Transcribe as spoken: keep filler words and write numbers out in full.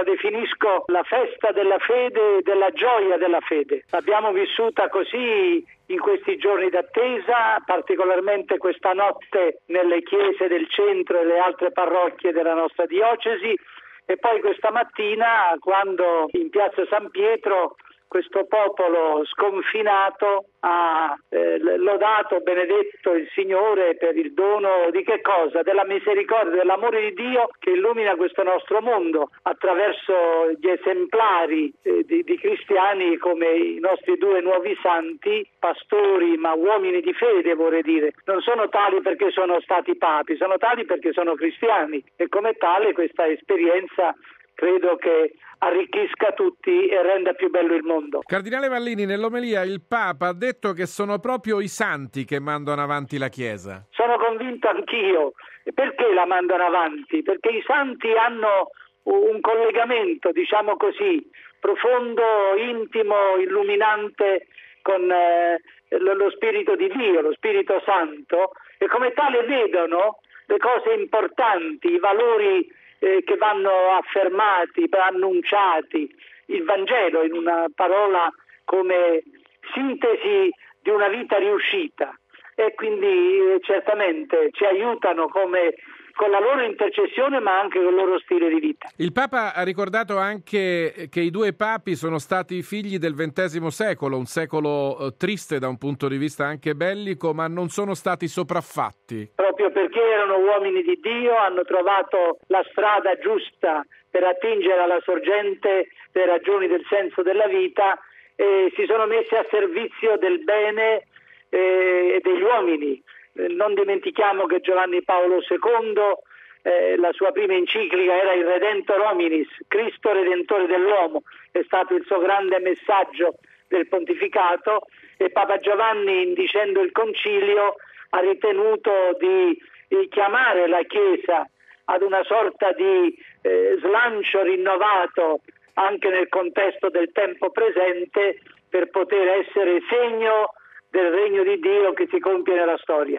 la definisco la festa della fede e della gioia della fede. L'abbiamo vissuta così in questi giorni d'attesa, particolarmente questa notte nelle chiese del centro e le altre parrocchie della nostra diocesi, e poi questa mattina quando in piazza San Pietro questo popolo sconfinato ha eh, lodato, benedetto il Signore per il dono di che cosa? Della misericordia, dell'amore di Dio che illumina questo nostro mondo attraverso gli esemplari eh, di, di cristiani come i nostri due nuovi santi, pastori ma uomini di fede, vorrei dire. Non sono tali perché sono stati papi, sono tali perché sono cristiani, e come tale questa esperienza credo che arricchisca tutti e renda più bello il mondo. Cardinale Vallini, nell'omelia il Papa ha detto che sono proprio i santi che mandano avanti la Chiesa. Sono convinto anch'io. Perché la mandano avanti? Perché i santi hanno un collegamento, diciamo così, profondo, intimo, illuminante con eh, lo Spirito di Dio, lo Spirito Santo, e come tale vedono le cose importanti, i valori Eh, che vanno affermati, annunciati, il Vangelo in una parola come sintesi di una vita riuscita, e quindi eh, certamente ci aiutano come con la loro intercessione ma anche con il loro stile di vita. Il Papa ha ricordato anche che i due papi sono stati figli del ventesimo secolo, un secolo eh, triste da un punto di vista anche bellico, ma non sono stati sopraffatti. Proprio perché erano uomini di Dio, hanno trovato la strada giusta per attingere alla sorgente le ragioni del senso della vita e si sono messi a servizio del bene e eh, degli uomini. Non dimentichiamo che Giovanni Paolo secondo, eh, la sua prima enciclica era il Redemptor Hominis, Cristo Redentore dell'uomo, è stato il suo grande messaggio del pontificato, e Papa Giovanni, dicendo il concilio, ha ritenuto di, di chiamare la Chiesa ad una sorta di eh, slancio rinnovato anche nel contesto del tempo presente per poter essere segno del regno di Dio che si compie nella storia.